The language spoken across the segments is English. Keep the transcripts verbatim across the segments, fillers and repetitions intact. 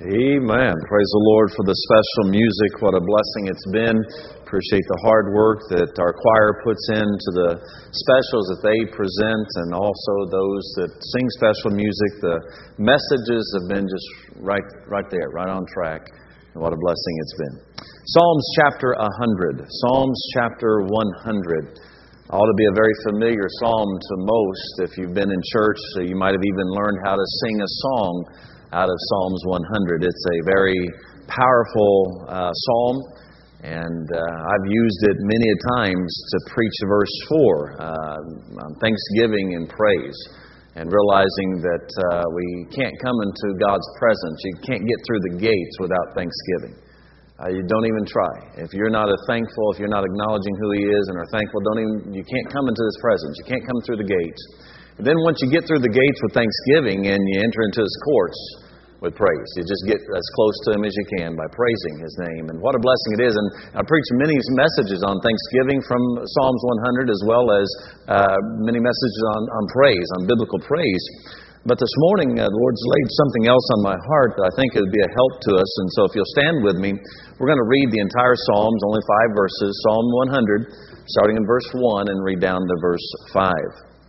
Amen. Praise the Lord for the special music. What a blessing it's been. Appreciate the hard work that our choir puts into the specials that they present, and also those that sing special music. The messages have been just right, right there, right on track. And what a blessing it's been. Psalms chapter one hundred. Psalms chapter one hundred. Ought to be a very familiar psalm to most. If you've been in church, you might have even learned how to sing a song out of Psalms one hundred. It's a very powerful uh, psalm, and uh, I've used it many a times to preach verse four, uh, on thanksgiving and praise, and realizing that uh, we can't come into God's presence. You can't get through the gates without thanksgiving. Uh, you don't even try. If you're not a thankful, if you're not acknowledging who He is and are thankful, don't even. You can't come into His presence. You can't come through the gates. And then once you get through the gates with thanksgiving and you enter into His courts with praise, you just get as close to Him as you can by praising His name. And what a blessing it is. And I preach many messages on thanksgiving from Psalms one hundred, as well as uh, many messages on, on praise, on biblical praise. But this morning, uh, the Lord's laid something else on my heart that I think would be a help to us. And so if you'll stand with me, we're going to read the entire Psalms, only five verses, Psalm one hundred, starting in verse one and read down to verse five.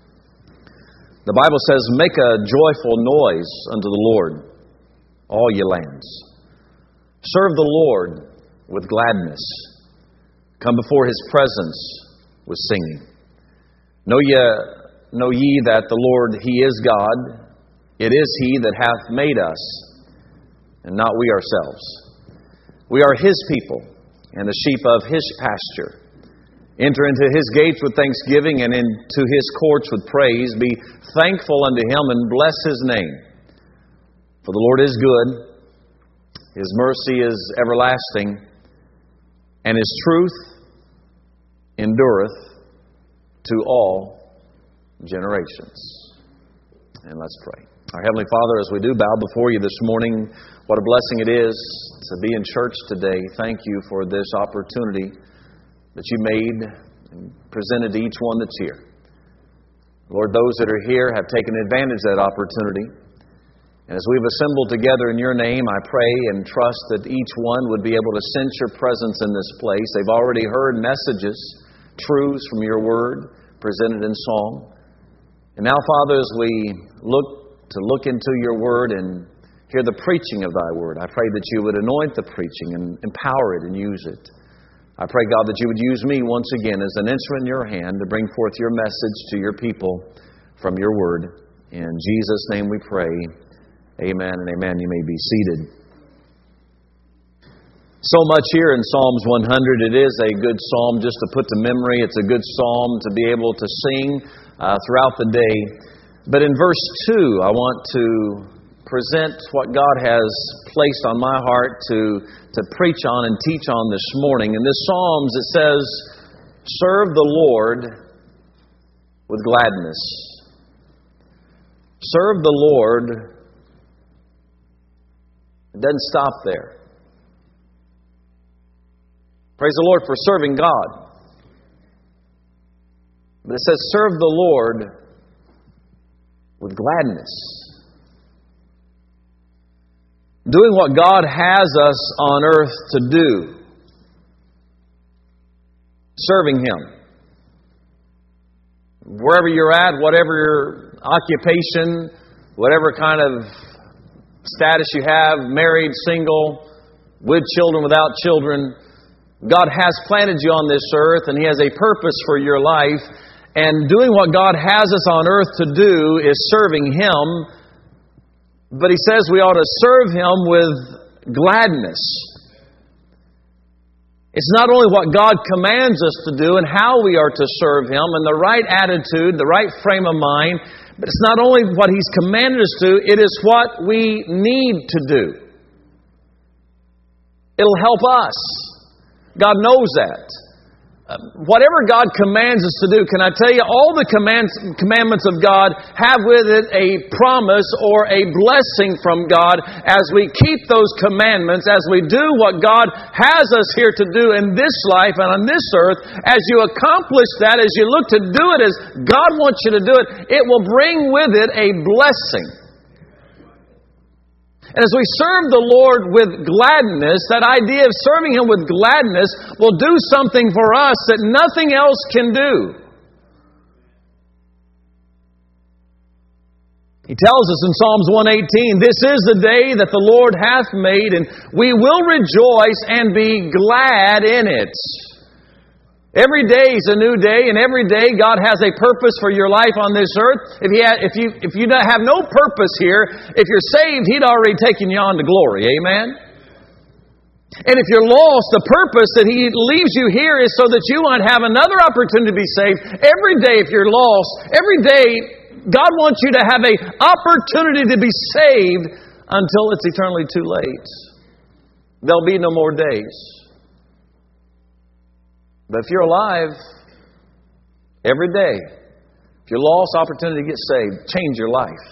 The Bible says, "Make a joyful noise unto the Lord, all ye lands. Serve the Lord with gladness. Come before His presence with singing. Know ye, know ye that the Lord, He is God. It is He that hath made us, and not we ourselves. We are His people, and the sheep of His pasture. Enter into His gates with thanksgiving, and into His courts with praise. Be thankful unto Him, and bless His name. For the Lord is good, His mercy is everlasting, and His truth endureth to all generations." And let's pray. Our Heavenly Father, as we do bow before You this morning, what a blessing it is to be in church today. Thank You for this opportunity that You made and presented to each one that's here. Lord, those that are here have taken advantage of that opportunity. And as we've assembled together in Your name, I pray and trust that each one would be able to sense Your presence in this place. They've already heard messages, truths from Your Word presented in song. And now, Father, as we look to look into Your Word and hear the preaching of Thy Word, I pray that You would anoint the preaching and empower it and use it. I pray, God, that You would use me once again as an instrument in Your hand to bring forth Your message to Your people from Your Word. In Jesus' name we pray. Amen and amen. You may be seated. So much here in Psalms one hundred. It is a good psalm just to put to memory. It's a good psalm to be able to sing uh, throughout the day. But in verse two, I want to present what God has placed on my heart to, to preach on and teach on this morning. In this Psalms, it says, "Serve the Lord with gladness." Serve the Lord. It doesn't stop there. Praise the Lord for serving God. But it says, serve the Lord with gladness. Doing what God has us on earth to do. Serving Him. Wherever you're at, whatever your occupation, whatever kind of status you have, married, single, with children, without children, God has planted you on this earth, and He has a purpose for your life. And doing what God has us on earth to do is serving Him. But He says we ought to serve Him with gladness. It's not only what God commands us to do and how we are to serve Him and the right attitude, the right frame of mind, but it's not only what He's commanded us to do, it is what we need to do. It'll help us. God knows that. Uh, whatever God commands us to do, can I tell you, all the commands, commandments of God have with it a promise or a blessing from God as we keep those commandments, as we do what God has us here to do in this life and on this earth. As you accomplish that, as you look to do it as God wants you to do it, it will bring with it a blessing. And as we serve the Lord with gladness, that idea of serving Him with gladness will do something for us that nothing else can do. He tells us in Psalms one eighteen, "This is the day that the Lord hath made, and we will rejoice and be glad in it." Every day is a new day, and every day God has a purpose for your life on this earth. If you have, if you if you have no purpose here, if you're saved, He'd already taken you on to glory. Amen? And if you're lost, the purpose that He leaves you here is so that you might have another opportunity to be saved. Every day, if you're lost, every day God wants you to have an opportunity to be saved until it's eternally too late. There'll be no more days. But if you're alive, every day, if you're lost, opportunity to get saved, change your life.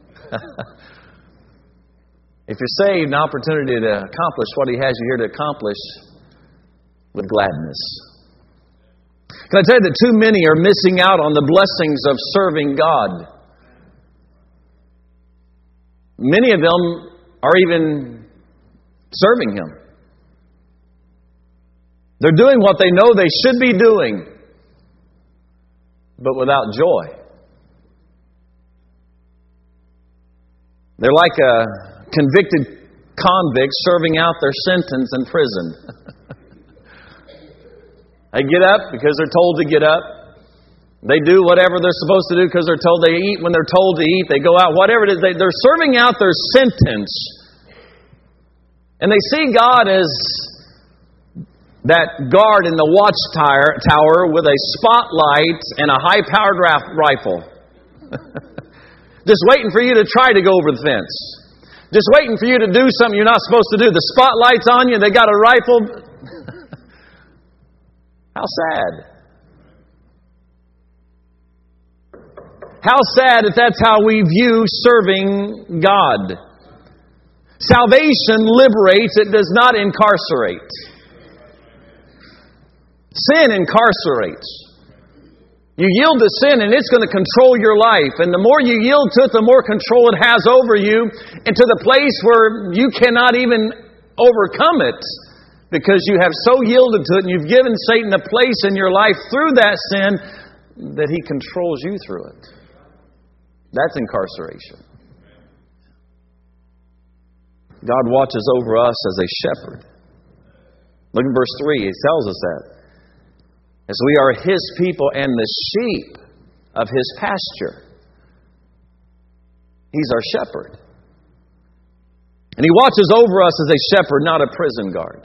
If you're saved, an opportunity to accomplish what He has you here to accomplish with gladness. Can I tell you that too many are missing out on the blessings of serving God? Many of them are even serving Him. They're doing what they know they should be doing, but without joy. They're like a convicted convict serving out their sentence in prison. They get up because they're told to get up. They do whatever they're supposed to do because they're told. They eat when they're told to eat. They go out, whatever it is. They, they're serving out their sentence. And they see God as that guard in the watchtower with a spotlight and a high-powered rifle. Just waiting for you to try to go over the fence. Just waiting for you to do something you're not supposed to do. The spotlight's on you. They got a rifle. How sad. How sad if that's how we view serving God. Salvation liberates, it does not incarcerate. Sin incarcerates. You yield to sin and it's going to control your life. And the more you yield to it, the more control it has over you, and to the place where you cannot even overcome it. Because you have so yielded to it and you've given Satan a place in your life through that sin that he controls you through it. That's incarceration. God watches over us as a shepherd. Look at verse three. He tells us that. As we are His people and the sheep of His pasture. He's our shepherd. And He watches over us as a shepherd, not a prison guard.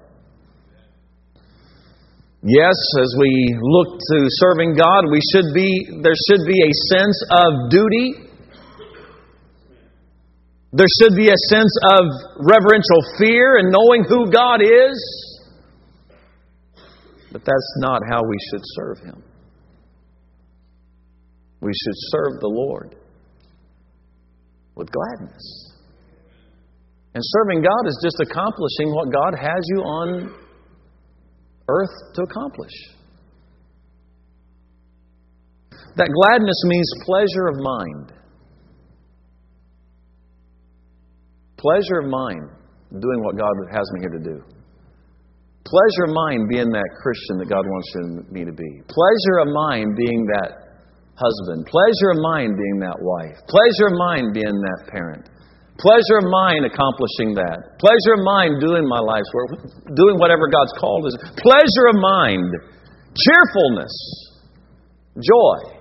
Yes, as we look to serving God, we should be there should be a sense of duty. There should be a sense of reverential fear and knowing who God is. But that's not how we should serve Him. We should serve the Lord with gladness. And serving God is just accomplishing what God has you on earth to accomplish. That gladness means pleasure of mind. Pleasure of mind doing what God has me here to do. Pleasure of mind being that Christian that God wants me to be. Pleasure of mind being that husband. Pleasure of mind being that wife. Pleasure of mind being that parent. Pleasure of mind accomplishing that. Pleasure of mind doing my life's work. Doing whatever God's called us. Pleasure of mind. Cheerfulness. Joy.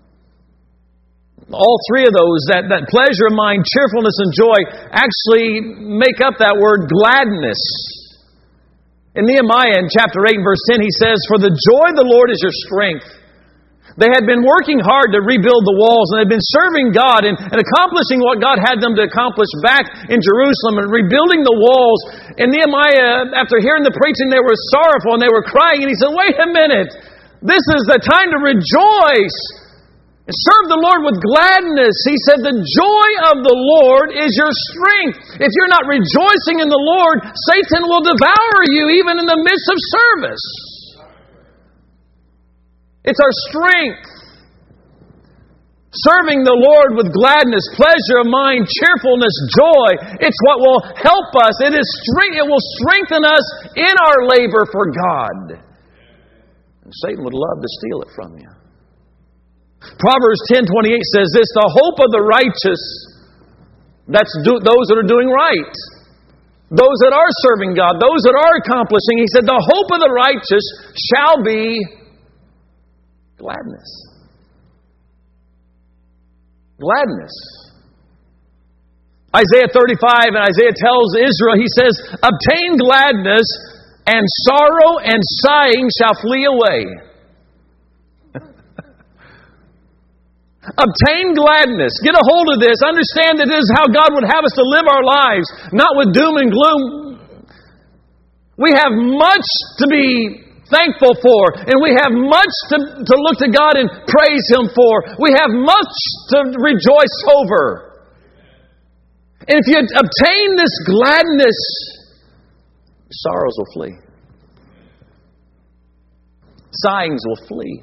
All three of those, that, that pleasure of mind, cheerfulness, and joy, actually make up that word gladness. In Nehemiah, in chapter eight, verse ten, he says, "For the joy of the Lord is your strength." They had been working hard to rebuild the walls, and had been serving God and, and accomplishing what God had them to accomplish back in Jerusalem and rebuilding the walls. And Nehemiah, after hearing the preaching, they were sorrowful and they were crying. And he said, "Wait a minute. This is the time to rejoice and serve the Lord with gladness." He said, "The joy of the Lord is your strength." If you're not rejoicing in the Lord, Satan will devour you even in the midst of service. It's our strength. Serving the Lord with gladness, pleasure of mind, cheerfulness, joy. It's what will help us. It is it will strengthen us in our labor for God. And Satan would love to steal it from you. Proverbs ten twenty-eight says this, the hope of the righteous, that's do, those that are doing right. Those that are serving God, those that are accomplishing. He said, the hope of the righteous shall be gladness. Gladness. Isaiah thirty-five, and Isaiah tells Israel, he says, obtain gladness, and sorrow and sighing shall flee away. Obtain gladness. Get a hold of this. Understand that this is how God would have us to live our lives, not with doom and gloom. We have much to be thankful for, and we have much to, to look to God and praise Him for. We have much to rejoice over. And if you obtain this gladness, sorrows will flee. Sighings will flee.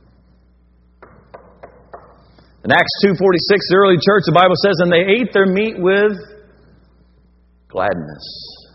In Acts two forty-six, the early church, the Bible says, and they ate their meat with gladness.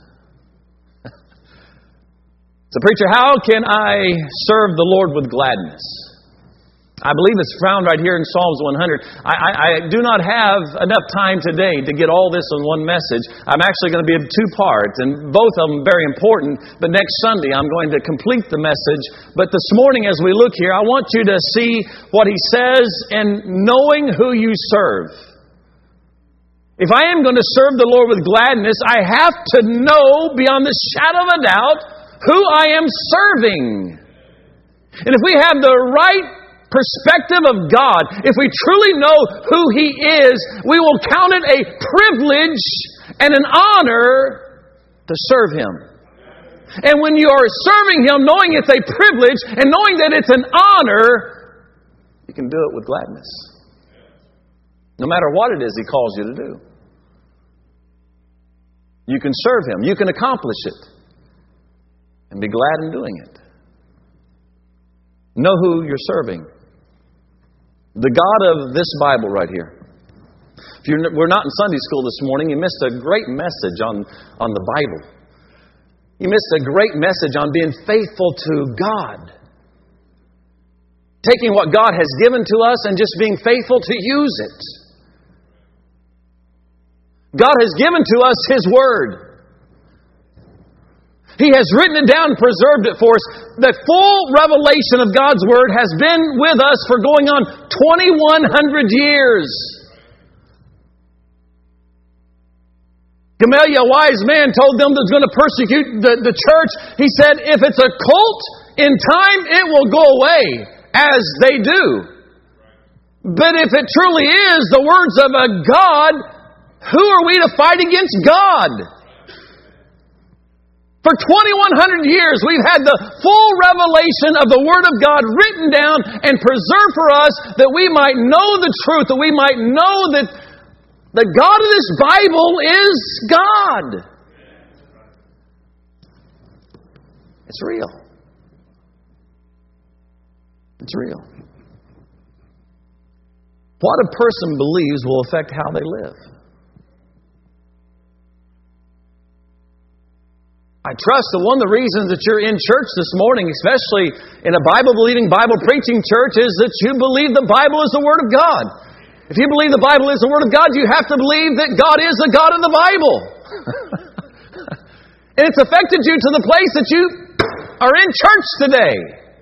So, preacher, how can I serve the Lord with gladness? I believe it's found right here in Psalms one hundred. I, I, I do not have enough time today to get all this in one message. I'm actually going to be in two parts, and both of them very important. But next Sunday, I'm going to complete the message. But this morning, as we look here, I want you to see what he says in knowing who you serve. If I am going to serve the Lord with gladness, I have to know beyond the shadow of a doubt who I am serving. And if we have the right perspective of God, if we truly know who He is, we will count it a privilege and an honor to serve Him. And when you are serving Him, knowing it's a privilege and knowing that it's an honor, you can do it with gladness. No matter what it is He calls you to do. You can serve Him. You can accomplish it. And be glad in doing it. Know who you're serving. The God of this Bible right here. If you're, we're not in Sunday school this morning, you missed a great message on, on the Bible. You missed a great message on being faithful to God. Taking what God has given to us and just being faithful to use it. God has given to us His Word. He has written it down and preserved it for us. The full revelation of God's Word has been with us for going on twenty-one hundred years. Gamaliel, a wise man, told them that was going to persecute the, the church. He said, if it's a cult, in time it will go away, as they do. But if it truly is the words of a God, who are we to fight against God? For twenty-one hundred years, we've had the full revelation of the Word of God written down and preserved for us that we might know the truth, that we might know that the God of this Bible is God. It's real. It's real. What a person believes will affect how they live. I trust that one of the reasons that you're in church this morning, especially in a Bible-believing, Bible-preaching church, is that you believe the Bible is the Word of God. If you believe the Bible is the Word of God, you have to believe that God is the God of the Bible. And it's affected you to the place that you are in church today.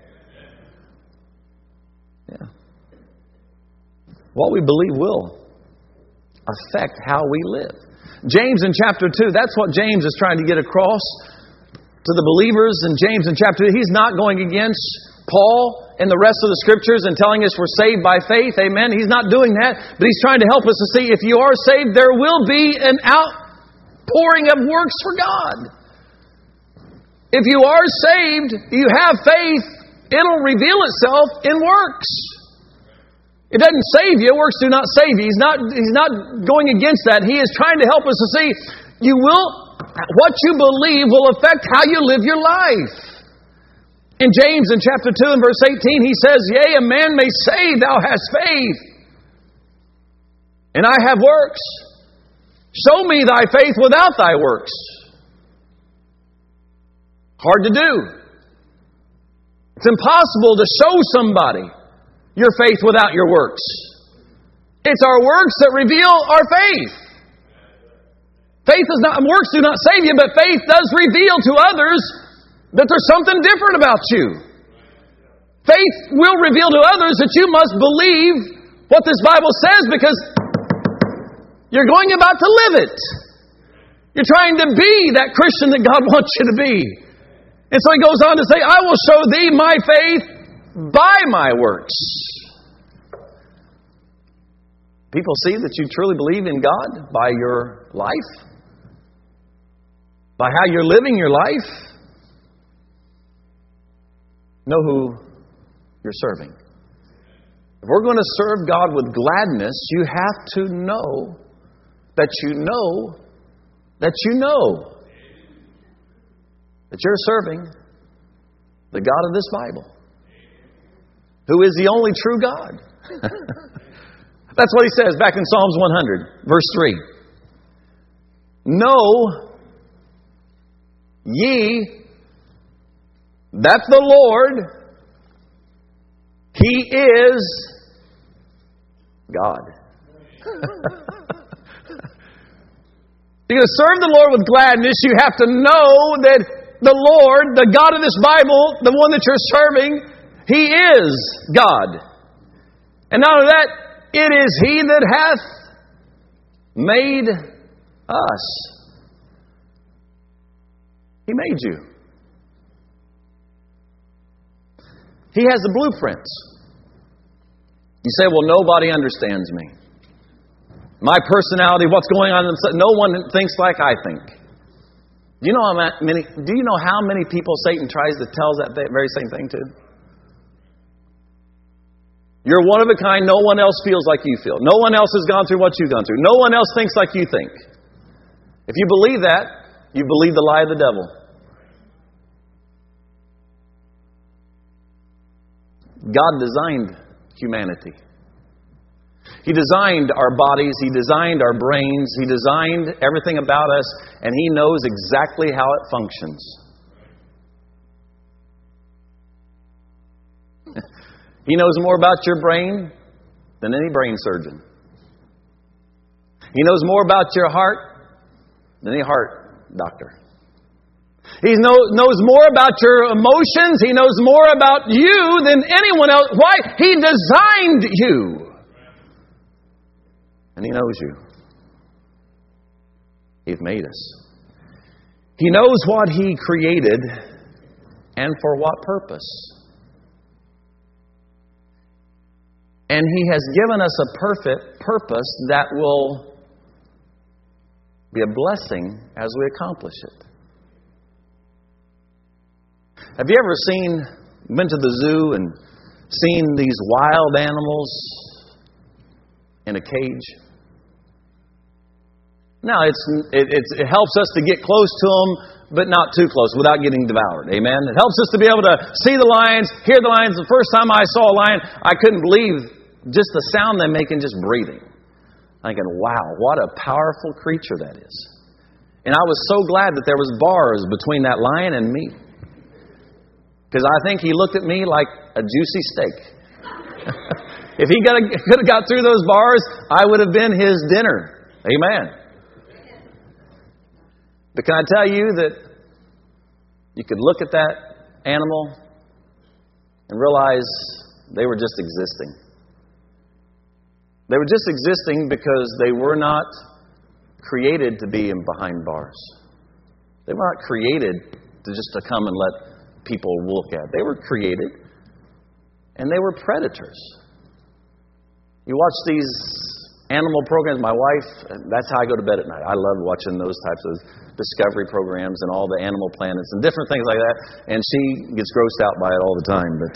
Yeah. What we believe will affect how we live. James in chapter two, that's what James is trying to get across to the believers in James in chapter two. He's not going against Paul and the rest of the Scriptures and telling us we're saved by faith. Amen. He's not doing that. But he's trying to help us to see if you are saved, there will be an outpouring of works for God. If you are saved, you have faith, it'll reveal itself in works. It doesn't save you. Works do not save you. He's not, he's not going against that. He is trying to help us to see you will, what you believe will affect how you live your life. In James in chapter two and verse eighteen, he says, yea, a man may say thou hast faith. and I have works. Show me thy faith without thy works. Hard to do. It's impossible to show somebody your faith without your works. It's our works that reveal our faith. Faith is not, works do not save you, but faith does reveal to others that there's something different about you. Faith will reveal to others that you must believe what this Bible says because you're going about to live it. You're trying to be that Christian that God wants you to be. And so he goes on to say, I will show thee my faith by my works. People see that you truly believe in God by your life, by how you're living your life. Know who you're serving. If we're going to serve God with gladness, you have to know that you know that you know that you're serving the God of this Bible, who is the only true God. That's what he says back in Psalms one hundred, verse three. Know ye that the Lord, He is God. You're going to serve the Lord with gladness. You have to know that the Lord, the God of this Bible, the one that you're serving, He is God. And not only that, it is He that hath made us. He made you. He has the blueprints. You say, well, nobody understands me. My personality, what's going on inside, no one thinks like I think. Do you know how many, do you know how many people Satan tries to tell that very same thing to? You're one of a kind. No one else feels like you feel. No one else has gone through what you've gone through. No one else thinks like you think. If you believe that, you believe the lie of the devil. God designed humanity. He designed our bodies. He designed our brains. He designed everything about us, and He knows exactly how it functions. He knows more about your brain than any brain surgeon. He knows more about your heart than any heart doctor. He know, knows more about your emotions. He knows more about you than anyone else. Why? He designed you. And He knows you. He's made us. He knows what He created and for what purpose. And He has given us a perfect purpose that will be a blessing as we accomplish it. Have you ever seen, been to the zoo and seen these wild animals in a cage? Now, it's, it, it's, it helps us to get close to them, but not too close without getting devoured. Amen? It helps us to be able to see the lions, hear the lions. The first time I saw a lion, I couldn't believe just the sound they make and just breathing. Thinking, wow, what a powerful creature that is. And I was so glad that there was bars between that lion and me. Because I think he looked at me like a juicy steak. If he got a, could have got through those bars, I would have been his dinner. Amen. But can I tell you that you could look at that animal and realize they were just existing. They were just existing because they were not created to be in behind bars. They were not created to just to come and let people look at. They were created, and they were predators. You watch these animal programs. My wife, that's how I go to bed at night. I love watching those types of discovery programs and all the animal planets and different things like that. And she gets grossed out by it all the time. But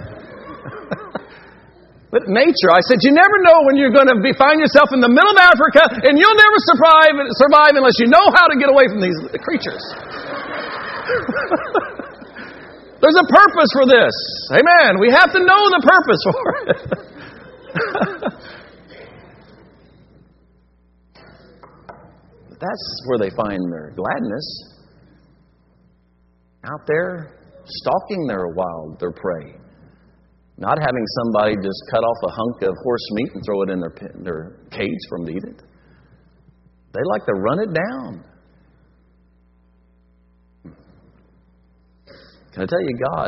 but nature, I said, you never know when you're going to be find yourself in the middle of Africa, and you'll never survive survive unless you know how to get away from these creatures. There's a purpose for this. Amen. We have to know the purpose for it. That's where they find their gladness. Out there, stalking their wild, their prey. Not having somebody just cut off a hunk of horse meat and throw it in their, their cage for them to eat it. They like to run it down. Can I tell you, God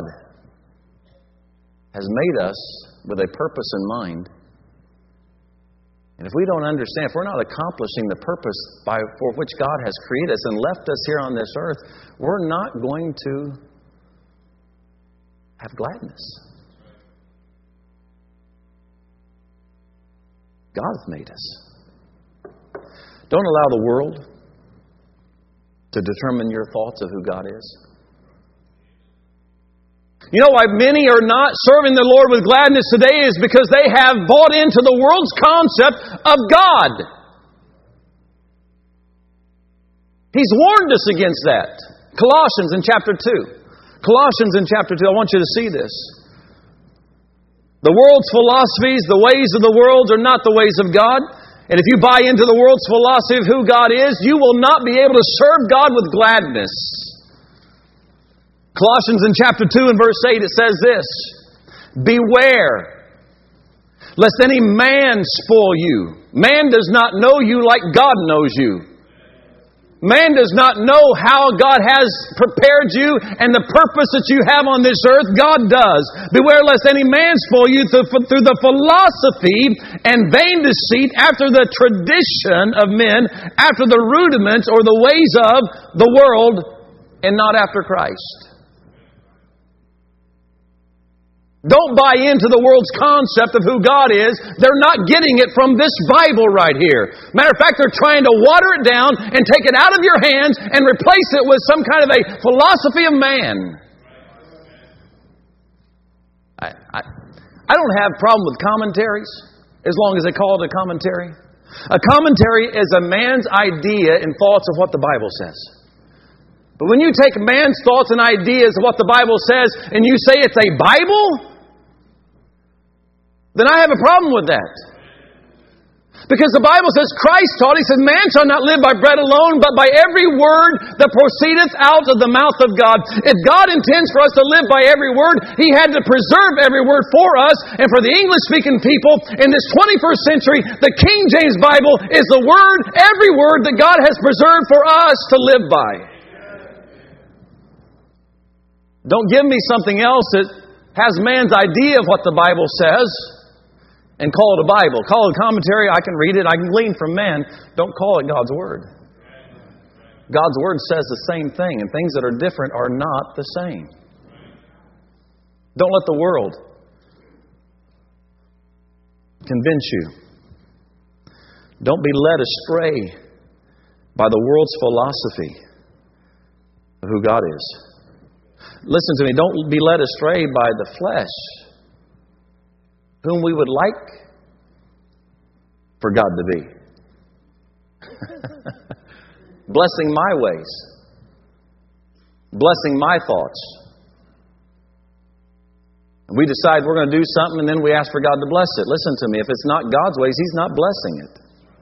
has made us with a purpose in mind. And if we don't understand, if we're not accomplishing the purpose by, for which God has created us and left us here on this earth, we're not going to have gladness. God hath made us. Don't allow the world to determine your thoughts of who God is. You know why many are not serving the Lord with gladness today is because they have bought into the world's concept of God. He's warned us against that. Colossians in chapter two. Colossians in chapter two. I want you to see this. The world's philosophies, the ways of the world are not the ways of God. And if you buy into the world's philosophy of who God is, you will not be able to serve God with gladness. Colossians in chapter two and verse eight, it says this, beware, lest any man spoil you. Man does not know you like God knows you. Man does not know how God has prepared you and the purpose that you have on this earth. God does. Beware lest any man spoil you through, through the philosophy and vain deceit after the tradition of men, after the rudiments or the ways of the world, and not after Christ. Don't buy into the world's concept of who God is. They're not getting it from this Bible right here. Matter of fact, they're trying to water it down and take it out of your hands and replace it with some kind of a philosophy of man. I, I, I don't have a problem with commentaries as long as they call it a commentary. A commentary is a man's idea and thoughts of what the Bible says. But when you take man's thoughts and ideas of what the Bible says and you say it's a Bible, then I have a problem with that. Because the Bible says, Christ taught, He said, man shall not live by bread alone, but by every word that proceedeth out of the mouth of God. If God intends for us to live by every word, He had to preserve every word for us. And for the English-speaking people in this twenty-first century, the King James Bible is the word, every word that God has preserved for us to live by. Don't give me something else that has man's idea of what the Bible says and call it a Bible. Call it a commentary. I can read it. I can glean from man. Don't call it God's Word. God's Word says the same thing, and things that are different are not the same. Don't let the world convince you. Don't be led astray by the world's philosophy of who God is. Listen to me, don't be led astray by the flesh, whom we would like for God to be. Blessing my ways. Blessing my thoughts. And we decide we're going to do something and then we ask for God to bless it. Listen to me, if it's not God's ways, He's not blessing it.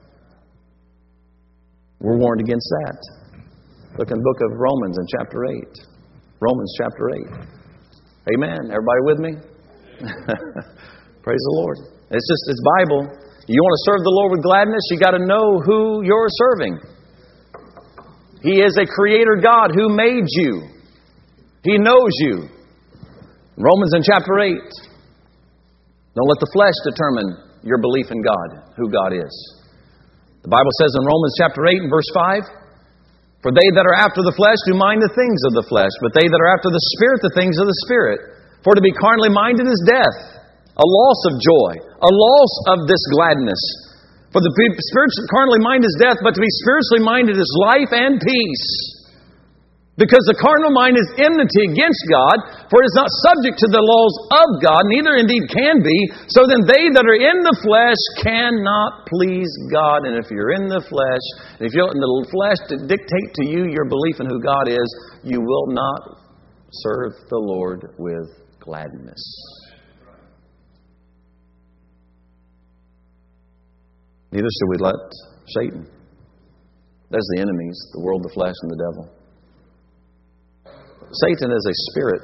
We're warned against that. Look in the book of Romans in chapter eight. Romans chapter eight. Amen. Everybody with me? Praise the Lord. It's just, it's Bible. You want to serve the Lord with gladness, you got to know who you're serving. He is a creator God who made you. He knows you. Romans in chapter eight. Don't let the flesh determine your belief in God, who God is. The Bible says in Romans chapter eight and verse five, for they that are after the flesh do mind the things of the flesh, but they that are after the Spirit, the things of the Spirit. For to be carnally minded is death, a loss of joy, a loss of this gladness. For the spiritually carnally minded is death, but to be spiritually minded is life and peace. Because the carnal mind is enmity against God, for it is not subject to the laws of God, neither indeed can be. So then they that are in the flesh cannot please God. And if you're in the flesh, if you're in the flesh to dictate to you your belief in who God is, you will not serve the Lord with gladness. Neither should we let Satan There's the enemies, the world, the flesh, and the devil. Satan is a spirit.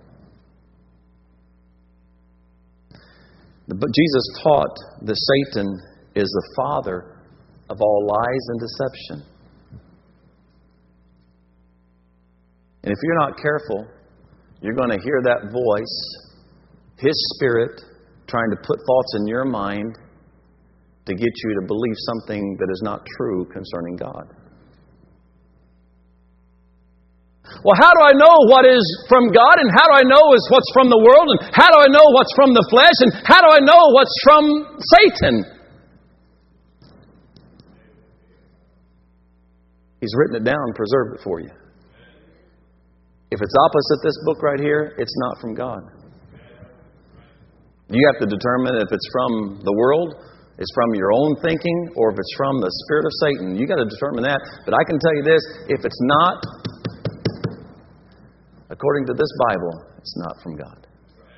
But Jesus taught that Satan is the father of all lies and deception. And if you're not careful, you're going to hear that voice, his spirit, trying to put thoughts in your mind to get you to believe something that is not true concerning God. Well, how do I know what is from God, and how do I know is what's from the world, and how do I know what's from the flesh, and how do I know what's from Satan? He's written it down, preserved it for you. If it's opposite this book right here, it's not from God. You have to determine if it's from the world, it's from your own thinking, or if it's from the spirit of Satan. You got to determine that. But I can tell you this, if it's not according to this Bible, it's not from God.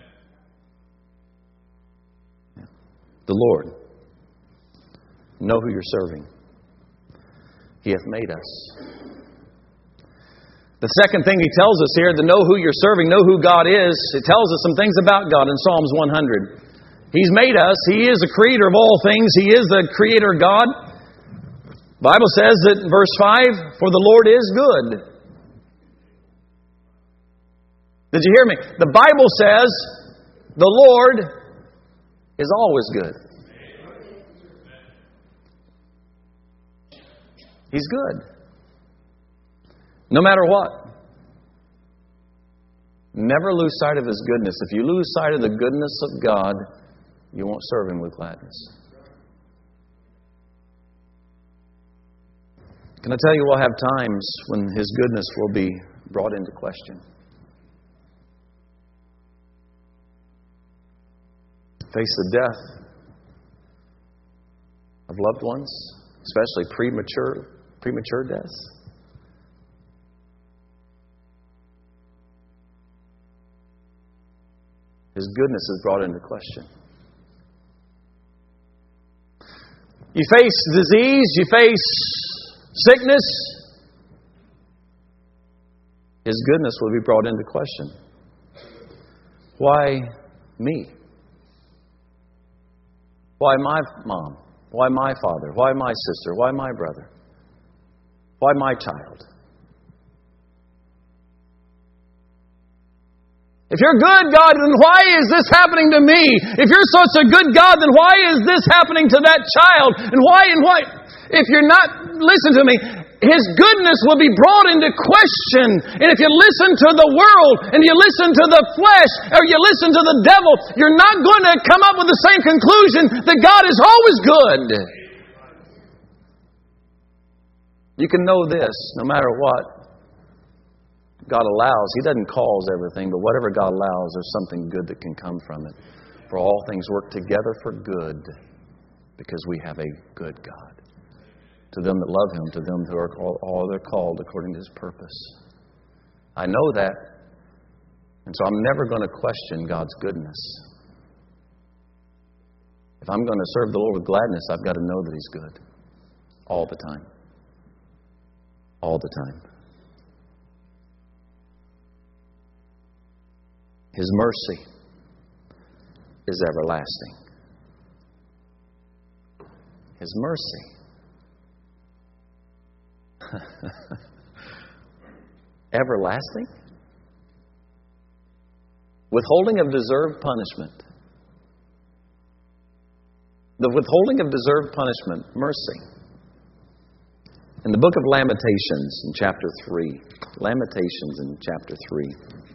The Lord, know who you're serving. He hath made us. The second thing He tells us here, to know who you're serving, know who God is, it tells us some things about God in Psalms one hundred. He's made us. He is the creator of all things. He is the creator God. The Bible says that in verse five, for the Lord is good. Did you hear me? The Bible says the Lord is always good. He's good. No matter what. Never lose sight of His goodness. If you lose sight of the goodness of God, you won't serve Him with gladness. Can I tell you, we'll have times when His goodness will be brought into question. Face the death of loved ones, especially premature, premature deaths. His goodness is brought into question. You face disease, you face sickness. His goodness will be brought into question. Why me? Why my mom? Why my father? Why my sister? Why my brother? Why my child? If you're good, God, then why is this happening to me? If you're such a good God, then why is this happening to that child? And why and why? If you're not, listen to me, His goodness will be brought into question. And if you listen to the world, and you listen to the flesh, or you listen to the devil, you're not going to come up with the same conclusion that God is always good. You can know this, no matter what God allows. He doesn't cause everything, but whatever God allows, there's something good that can come from it. For all things work together for good, because we have a good God. To them that love Him, to them who are called, all they're called according to His purpose. I know that, and so I'm never going to question God's goodness. If I'm going to serve the Lord with gladness, I've got to know that He's good. All the time. All the time. His mercy is everlasting. His mercy. Everlasting? Withholding of deserved punishment. The withholding of deserved punishment, mercy. In the book of Lamentations, in chapter three. Lamentations in chapter three.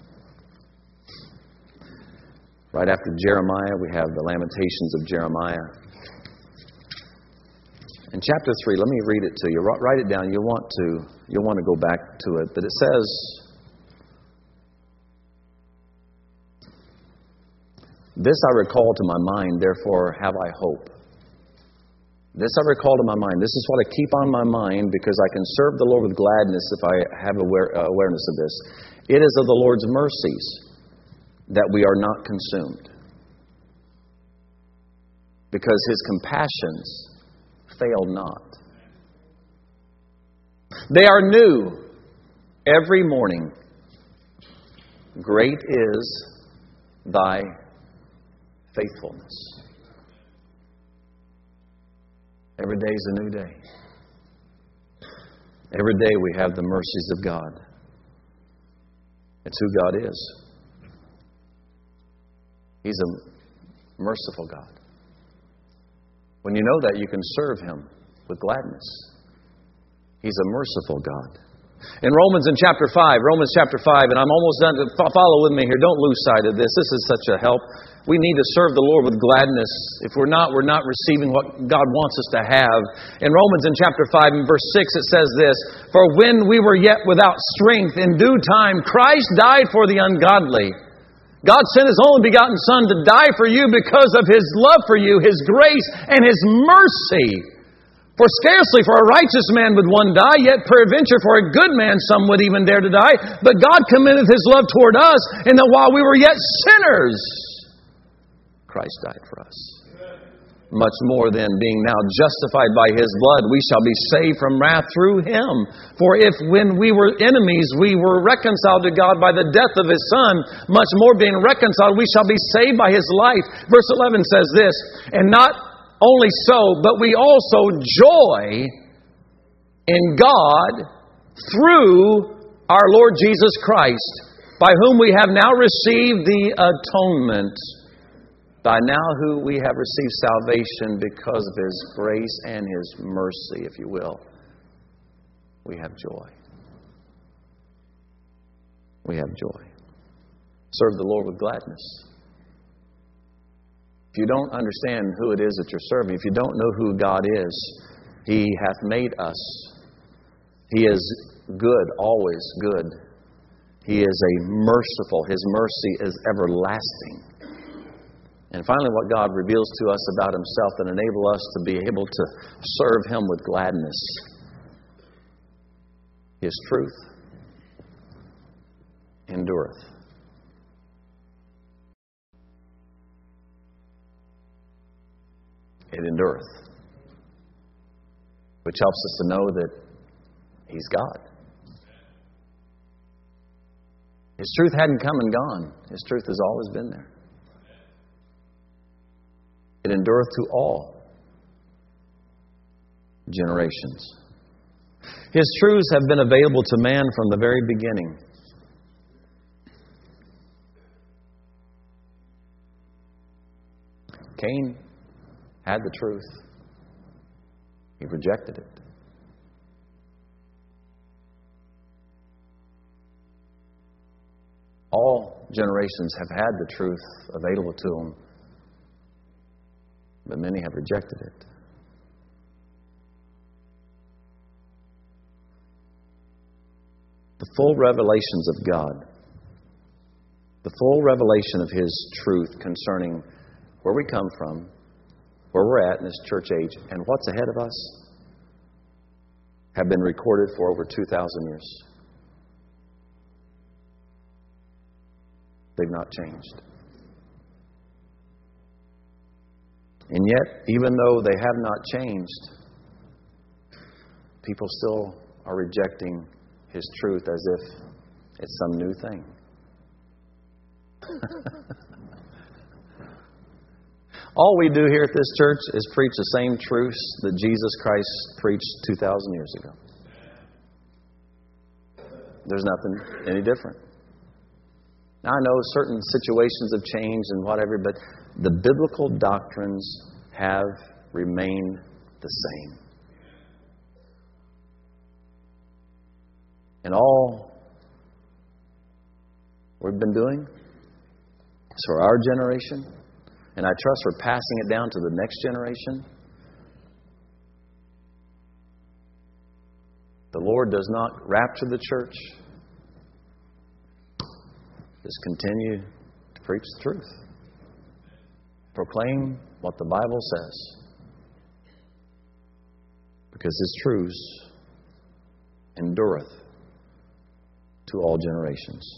Right after Jeremiah, we have the Lamentations of Jeremiah. In chapter three, let me read it to you. Write it down. You'll want to, you'll want to go back to it. But it says, this I recall to my mind, therefore have I hope. This I recall to my mind. This is what I keep on my mind, because I can serve the Lord with gladness if I have aware, uh, awareness of this. It is of the Lord's mercies that we are not consumed, because His compassions fail not. They are new every morning. Great is thy faithfulness. Every day is a new day. Every day we have the mercies of God. It's who God is. He's a merciful God. When you know that, you can serve Him with gladness. He's a merciful God. In Romans in chapter five, Romans chapter five, and I'm almost done. To follow with me here. Don't lose sight of this. This is such a help. We need to serve the Lord with gladness. If we're not, we're not receiving what God wants us to have. In Romans in chapter five and verse six, it says this, "For when we were yet without strength, in due time Christ died for the ungodly." God sent His only begotten Son to die for you because of His love for you, His grace, and His mercy. For scarcely for a righteous man would one die, yet peradventure for a good man some would even dare to die. But God commendeth His love toward us, in that while we were yet sinners, Christ died for us. Much more then, being now justified by His blood, we shall be saved from wrath through Him. For if when we were enemies, we were reconciled to God by the death of His Son, much more being reconciled, we shall be saved by His life. Verse eleven says this, "And not only so, but we also joy in God through our Lord Jesus Christ, by whom we have now received the atonement." By now who we have received salvation because of His grace and His mercy, if you will. We have joy. We have joy. Serve the Lord with gladness. If you don't understand who it is that you're serving, if you don't know who God is, He hath made us. He is good, always good. He is a merciful. His mercy is everlasting. And finally, what God reveals to us about Himself that enable us to be able to serve Him with gladness. His truth endureth. It endureth. Which helps us to know that He's God. His truth hadn't come and gone. His truth has always been there. It endureth to all generations. His truths have been available to man from the very beginning. Cain had the truth. He rejected it. All generations have had the truth available to them, but many have rejected it. The full revelations of God, the full revelation of His truth concerning where we come from, where we're at in this church age, and what's ahead of us, have been recorded for over two thousand years. They've not changed. And yet, even though they have not changed, people still are rejecting His truth as if it's some new thing. All we do here at this church is preach the same truths that Jesus Christ preached two thousand years ago. There's nothing any different. Now, I know certain situations have changed and whatever, but the biblical doctrines have remained the same. And all we've been doing is for our generation, and I trust we're passing it down to the next generation. The Lord does not rapture the church. Just continue to preach the truth. Proclaim what the Bible says. Because His truths endureth to all generations.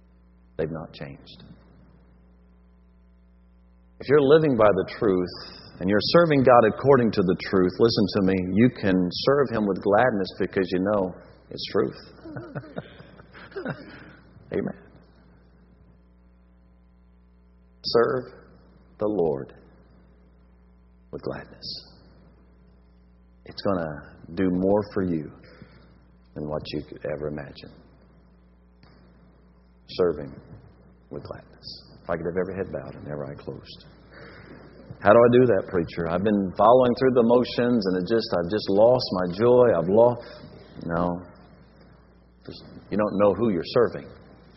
They've not changed. If you're living by the truth and you're serving God according to the truth, listen to me, you can serve Him with gladness because you know it's truth. Amen. Serve the Lord with gladness. It's going to do more for you than what you could ever imagine. Serving with gladness. If I could have every head bowed and every eye closed. How do I do that, preacher? I've been following through the motions and it just I've just lost my joy. I've lost. No. Just, you don't know who you're serving.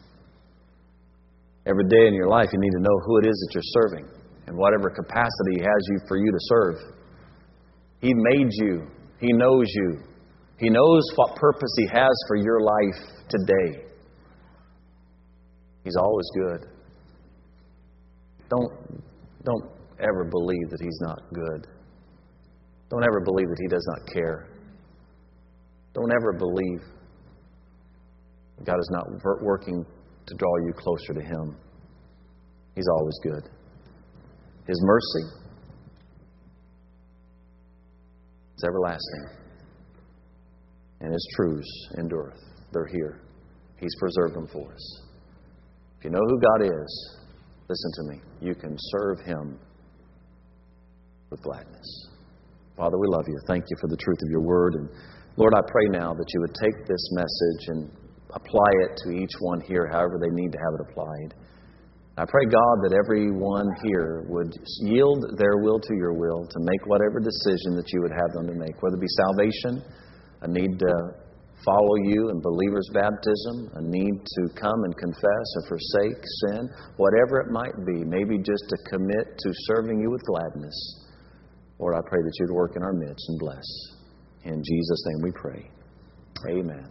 Every day in your life, you need to know who it is that you're serving and whatever capacity He has you for you to serve. He made you. He knows you. He knows what purpose He has for your life today. He's always good. Don't, don't ever believe that He's not good. Don't ever believe that He does not care. Don't ever believe that God is not working to draw you closer to Him. He's always good. His mercy is everlasting. And His truths endureth. They're here. He's preserved them for us. If you know who God is, listen to me. You can serve Him with gladness. Father, we love You. Thank You for the truth of Your word. And Lord, I pray now that You would take this message and apply it to each one here, however they need to have it applied. I pray, God, that everyone here would yield their will to Your will to make whatever decision that You would have them to make, whether it be salvation, a need to follow You in believer's baptism, a need to come and confess or forsake sin, whatever it might be, maybe just to commit to serving You with gladness. Lord, I pray that You'd work in our midst and bless. In Jesus' name we pray. Amen.